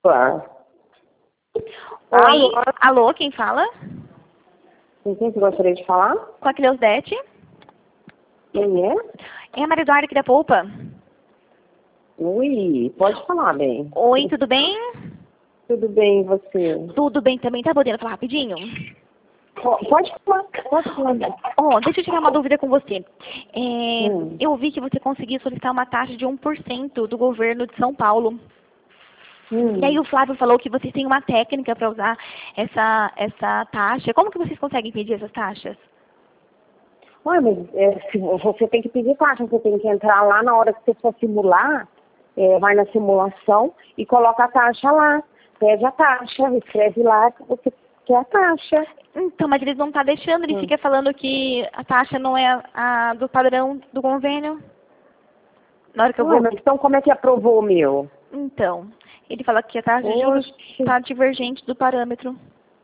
Oi, alô, quem fala? Com quem você gostaria de falar? Com a Cleusdete. Quem é? É a Maria Eduarda aqui da Polpa. Ui, pode falar, bem. Oi, tudo bem? Tudo bem, e você? Tudo bem também, tá podendo falar rapidinho? Pode falar, pode falar. Ó, deixa eu tirar uma dúvida com você. Eu vi que você conseguiu solicitar uma taxa de 1% do governo de São Paulo. E aí o Flávio falou que vocês têm uma técnica para usar essa taxa. Como que vocês conseguem pedir essas taxas? Ué, mas se você tem que pedir taxa, você tem que entrar lá na hora que você for simular, vai na simulação e coloca a taxa lá. Pede a taxa, escreve lá que você quer a taxa. Então, mas eles não estão deixando, ele fica falando que a taxa não é a do padrão do convênio. Na hora que eu vou... Mas então como é que aprovou o meu? Então, ele fala que a taxa de juros está divergente do parâmetro.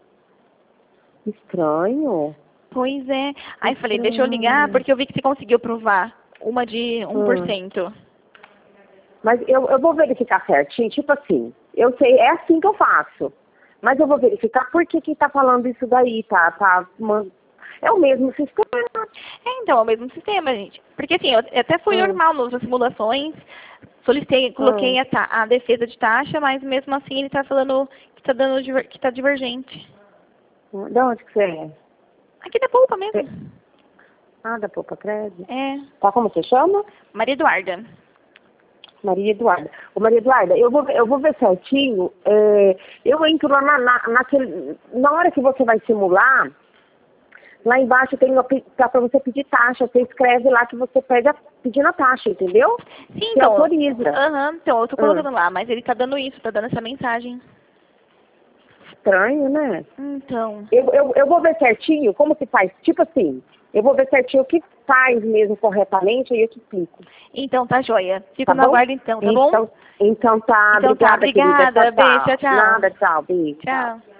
Estranho. Pois é. Aí eu falei, deixa eu ligar, porque eu vi que você conseguiu provar uma de 1%. Mas eu vou verificar certinho, tipo assim, eu sei, é assim que eu faço. Mas eu vou verificar por que tá falando isso daí, é o mesmo sistema. Então, é o mesmo sistema, gente. Porque assim, eu até fui normal nas simulações, solicitei, coloquei a defesa de taxa, mas mesmo assim ele tá falando que tá dando que tá divergente. De onde que você é? Aqui da Polpa mesmo. Da Poupa Crédito. É. Tá, como você chama? Maria Eduarda. Maria Eduarda. Ô, Maria Eduarda, eu vou ver certinho. Eu entro lá na hora que você vai simular, lá embaixo tem para você pedir taxa. Você escreve lá que você pedindo a taxa, entendeu? Sim, que então. autoriza. Então, eu tô colocando lá, mas ele tá dando isso, tá dando essa mensagem. Estranho, né? Então. Eu vou ver certinho como que faz. Tipo assim, eu vou ver certinho o que faz mesmo corretamente e eu te explico. Então tá joia. Fico no aguardo então, tá bom? Então tá, Então, obrigada, obrigada. querida. Tchau, Beijo, tchau. Nada, tchau, beijo. Tchau.